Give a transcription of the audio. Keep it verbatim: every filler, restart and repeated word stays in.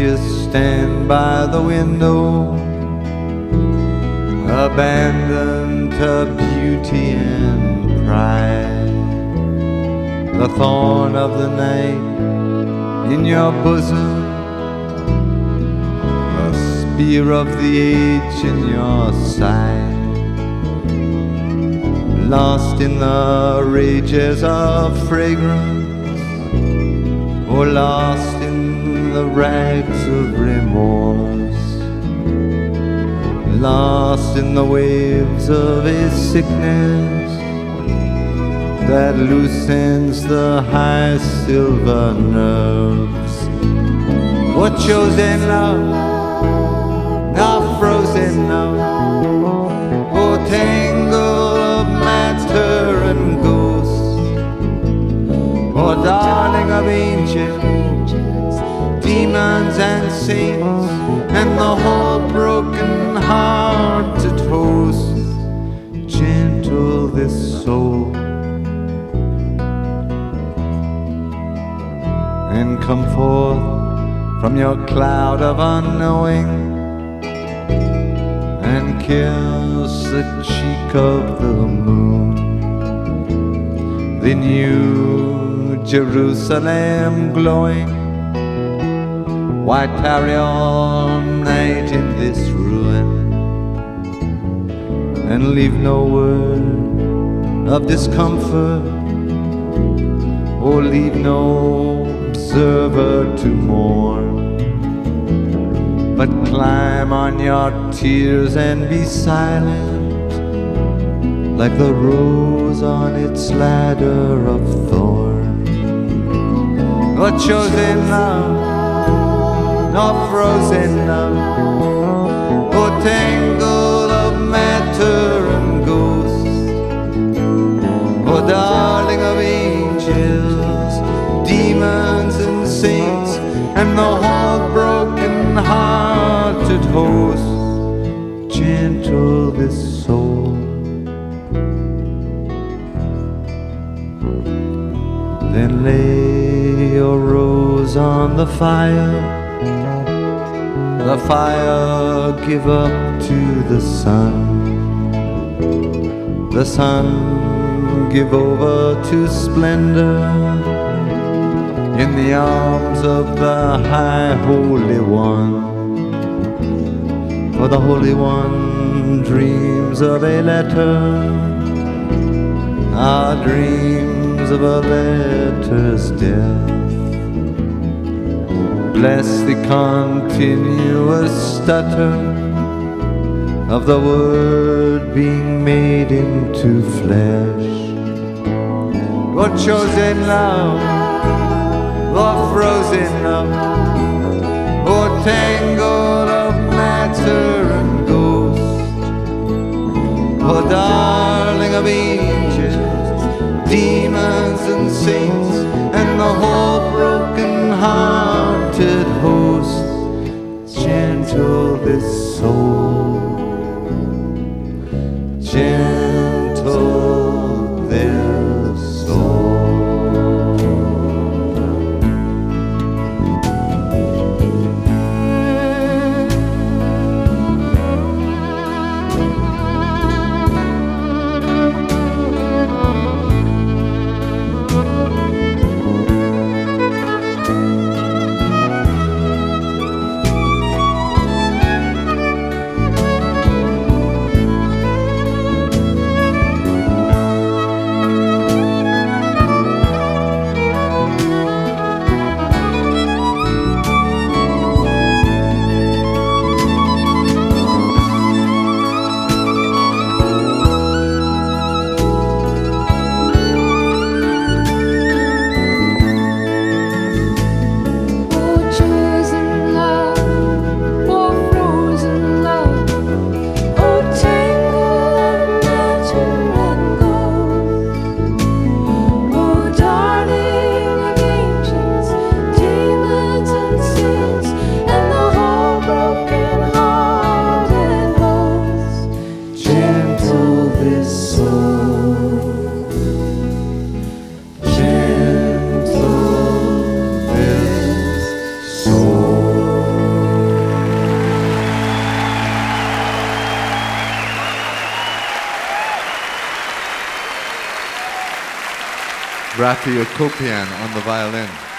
you stand by the window, abandoned to beauty and pride, the thorn of the night in your bosom, the spear of the age in your side, lost in the rages of fragrance, or lost in the rags of remorse, lost in the waves of a sickness that loosens the high silver nerves. What chosen love, not frozen love, or tangle of matter and ghost, or darling of angels, demons and saints, and the whole broken-hearted host. Gentle this soul, and come forth from your cloud of unknowing, and kiss the cheek of the moon, the new Jerusalem glowing. Why tarry all night in this ruin, and leave no word of discomfort, or leave no observer to mourn, but climb on your tears and be silent, like the rose on its ladder of thorn. What chosen love, nor frozen love, or tangle of matter and ghost, or darling of angels, demons and saints, and the whole broken-hearted host. Gentle this soul, then lay your rose on the fire, the fire give up to the sun, the sun give over to splendor in the arms of the High Holy One. For the Holy One dreams of a letter, ah, dreams of a letter's death. Bless the continuous stutter of the word being made into flesh. What chosen love, or frozen love, or tangle of matter and ghost, or darling of angels, demons and saints, and the whole broken-hearted host. Gentle this soul, gentle this soul. Rafi Akopian on the violin.